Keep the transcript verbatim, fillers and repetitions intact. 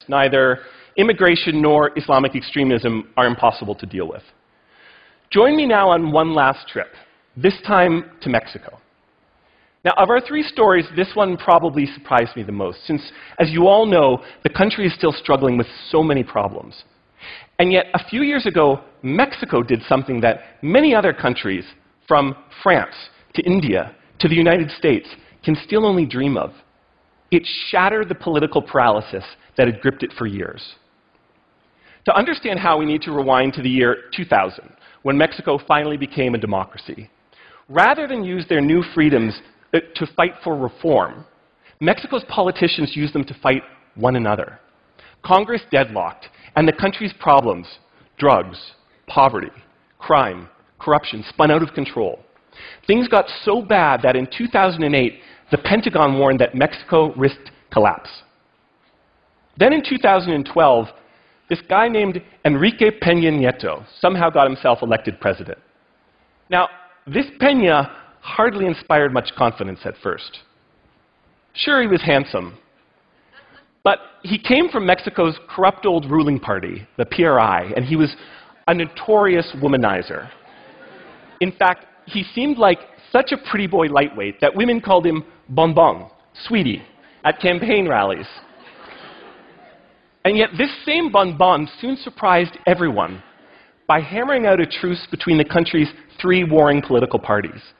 Neither immigration nor Islamic extremism are impossible to deal with. Join me now on one last trip, this time to Mexico. Now, of our three stories, this one probably surprised me the most, since, as you all know, the country is still struggling with so many problems. And yet, a few years ago, Mexico did something that many other countries, from France to India to the United States, can still only dream of. It shattered the political paralysis that had gripped it for years. To understand how, we need to rewind to the year two thousand, when Mexico finally became a democracy. Rather than use their new freedoms to fight for reform, Mexico's politicians used them to fight one another. Congress deadlocked, and the country's problems, drugs, poverty, crime, corruption, spun out of control. Things got so bad that in two thousand eight, the Pentagon warned that Mexico risked collapse. Then in two thousand twelve, this guy named Enrique Peña Nieto somehow got himself elected president. Now, this Peña hardly inspired much confidence at first. Sure, he was handsome, but he came from Mexico's corrupt old ruling party, the P R I, and he was a notorious womanizer. In fact, he seemed like such a pretty boy lightweight that women called him bonbon, sweetie, at campaign rallies. And yet this same bonbon soon surprised everyone by hammering out a truce between the country's three warring political parties.